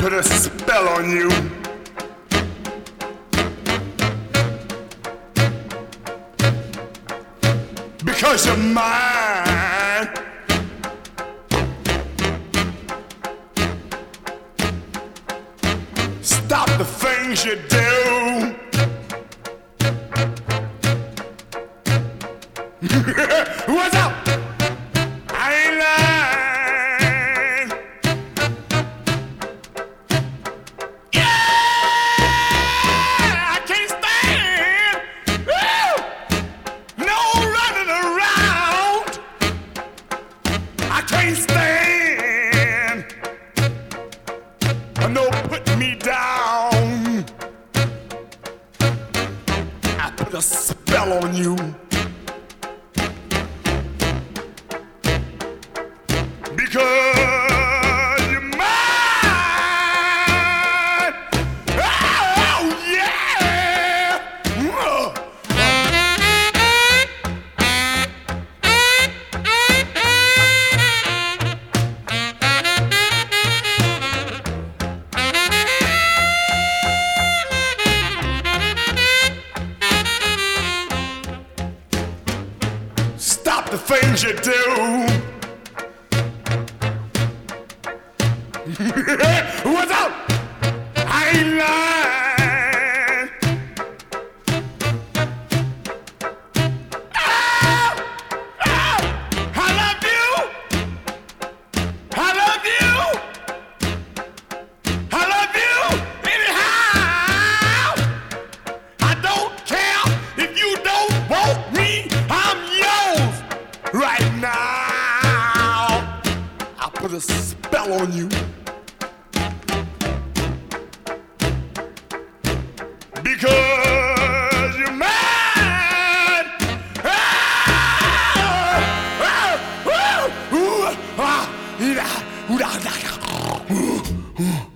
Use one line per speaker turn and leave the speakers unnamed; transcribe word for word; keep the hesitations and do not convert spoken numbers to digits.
put a spell on you. Because you're mine. Stop the things you do. What's up? I ain't lying. Yeah, I can't stand. Woo! No running around. I can't stand. No putting me down. I put a spell on you. Because you're mine. Oh, yeah. Stop the things you do. What's up? I ain't lying. Oh, oh, I love you. I love you. I love you anyhow. I don't care if you don't want me. I'm yours right now. I put a spell on you. Because you're mine. Ah, ah, ah, ooh, ah, ooh, ah, ooh, ah, ooh, ooh.